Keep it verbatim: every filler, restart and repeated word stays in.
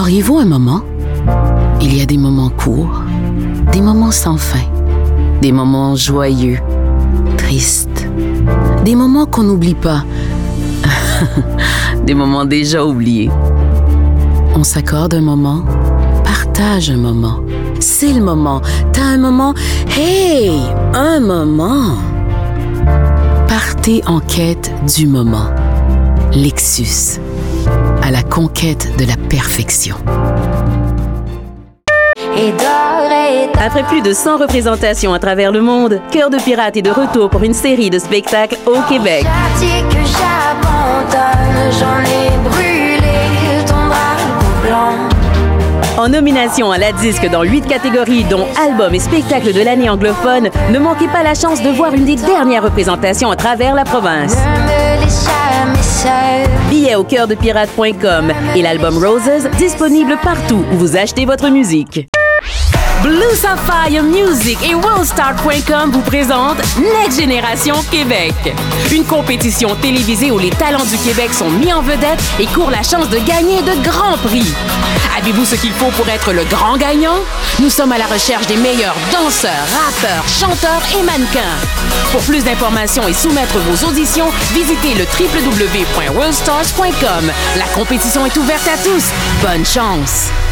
Auriez-vous un moment? Il y a des moments courts, des moments sans fin, des moments joyeux, tristes, des moments qu'on n'oublie pas, des moments déjà oubliés. On s'accorde un moment, partage un moment. C'est le moment. T'as un moment. Hey! Un moment! Partez en quête du moment. Lexus. À la conquête de la perfection. Après plus de cent représentations à travers le monde, Cœur de pirate est de retour pour une série de spectacles au Québec. Que j'abandonne, j'en ai brûlé ton drapeau blanc. En nomination à la disque dans huit catégories, dont album et spectacle de l'année anglophone, ne manquez pas la chance de voir une des dernières représentations à travers la province. Ne me laisse jamais seule. Billets au cœur de pirate point com et l'album Roses disponible partout où vous achetez votre musique. Blue Sapphire Music et worldstar point com vous présentent Next Génération Québec. Une compétition télévisée où les talents du Québec sont mis en vedette et courent la chance de gagner de grands prix. Avez-vous ce qu'il faut pour être le grand gagnant? Nous sommes à la recherche des meilleurs danseurs, rappeurs, chanteurs et mannequins. Pour plus d'informations et soumettre vos auditions, visitez le w w w point worldstars point com. La compétition est ouverte à tous. Bonne chance!